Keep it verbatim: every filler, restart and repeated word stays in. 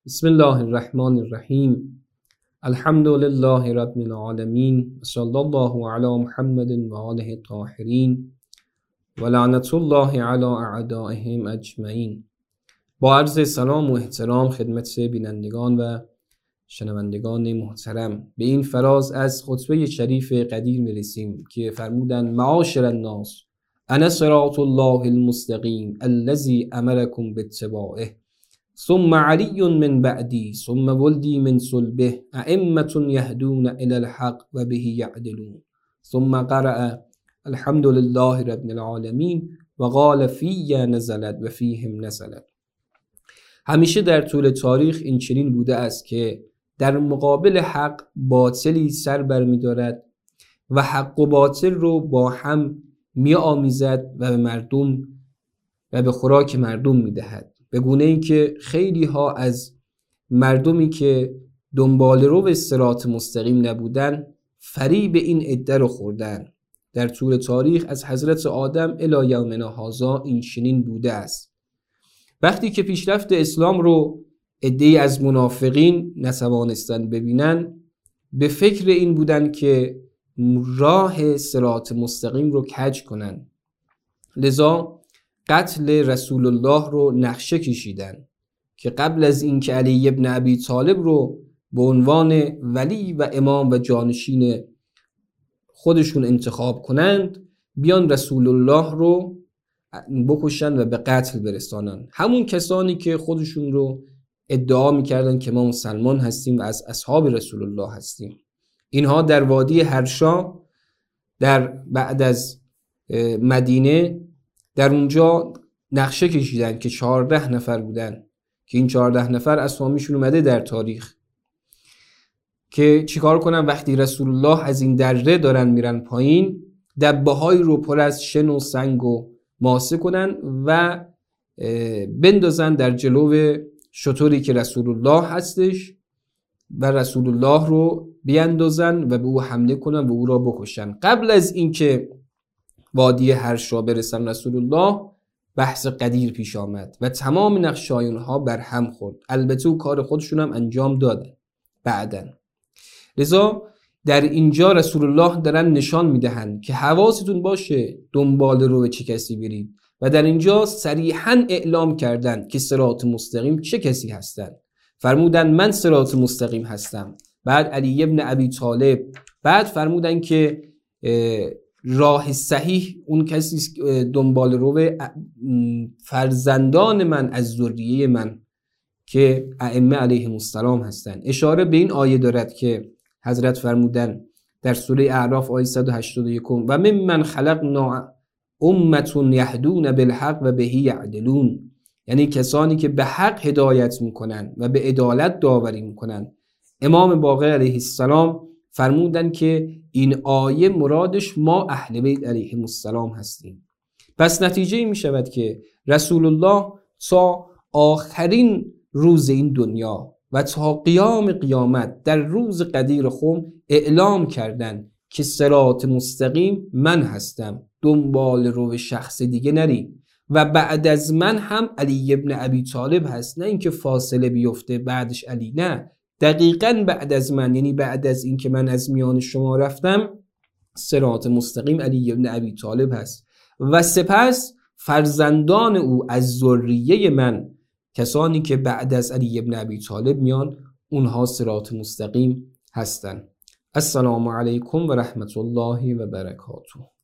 بسم الله الرحمن الرحیم. الحمد لله رب العالمین، صلی الله علی محمد و آله الطاهرین و لعنت الله علی اعدائهم اجمعین. با عرض سلام و احترام خدمت بینندگان و شنوندگان محترم، به این فراز از خطبه شریف قدیر میرسیم که فرمودن: معاشر الناس، انا صراط الله المستقیم الذی امرکم باتباعه، ثم علی من بعدی، ثم ولدی من صلبه، ائمة یهدون الی الحق و به یعدلون. ثم قرأ الحمد لله رب العالمین و قال فی نزلت و فیهم نزلت. همیشه در طول تاریخ این چنین بوده است که در مقابل حق باطلی سر برمی‌دارد و حق و باطل رو با هم می آمیزد و به مردم و به خوراک مردم میدهد، به گونه ای که خیلی ها از مردمی که دنبال رو صراط مستقیم نبودن فریب این عده رو خوردن. در طول تاریخ از حضرت آدم الی یومنا هذا این چنین بوده است. وقتی که پیشرفت اسلام رو عده‌ای از منافقین نتوانستند ببینن، به فکر این بودن که راه صراط مستقیم رو کج کنن، لذا قتل رسول الله رو نقشه کشیدن که قبل از اینکه علی ابن ابی طالب رو به عنوان ولی و امام و جانشین خودشون انتخاب کنند، بیان رسول الله رو بکشن و به قتل برسانن. همون کسانی که خودشون رو ادعا میکردن که ما مسلمان هستیم و از اصحاب رسول الله هستیم. اینها در وادی هرشا در بعد از مدینه در اونجا نقشه کشیدن که چهارده نفر بودن که این چهارده نفر اسامیشون اومده در تاریخ، که چیکار کنن وقتی رسول الله از این دره دارن میرن پایین، دبه‌هایی رو پر از شن و سنگ و ماسه کنن و بندازن در جلو شتری که رسول الله هستش و رسول الله رو بیاندازن و به او حمله کنن و او را بکشن. قبل از اینکه وادی هرشا برسن رسول الله، بحث قدیر پیش آمد و تمام نقشه‌های اونها بر هم خورد. البته او کار خودشون هم انجام دادن بعدن. لذا در اینجا رسول الله دارن نشان میدهن که حواستون باشه دنبال رو چه کسی برید، و در اینجا صریحاً اعلام کردن که صراط مستقیم چه کسی هستن. فرمودن من صراط مستقیم هستم، بعد علی ابن ابی طالب، بعد فرمودن که راه صحیح اون کسی دنبال رو فرزندان من از ذریه من که ائمه علیهم السلام هستند. اشاره به این آیه دارد که حضرت فرمودن در سوره اعراف آیه صد و هشتاد و یک: و ممن خلقنا امة یهدون بالحق و به یعدلون، یعنی کسانی که به حق هدایت میکنن و به عدالت داوری میکنن. امام باقر علیه السلام فرمودن که این آیه مرادش ما اهل بیت علیهم السلام هستیم. پس نتیجه می شود که رسول الله تا آخرین روز این دنیا و تا قیام قیامت در روز قدیر خم اعلام کردن که صراط مستقیم من هستم، دنبال رو شخص دیگه نرید، و بعد از من هم علی ابن ابی طالب هست. نه اینکه فاصله بیفته بعدش علی، نه، دقیقاً بعد از من، یعنی بعد از این که من از میان شما رفتم، صراط مستقیم علی ابن ابی طالب هست و سپس فرزندان او از ذریه من، کسانی که بعد از علی ابن ابی طالب میان، اونها صراط مستقیم هستند. السلام علیکم و رحمت الله و برکاته.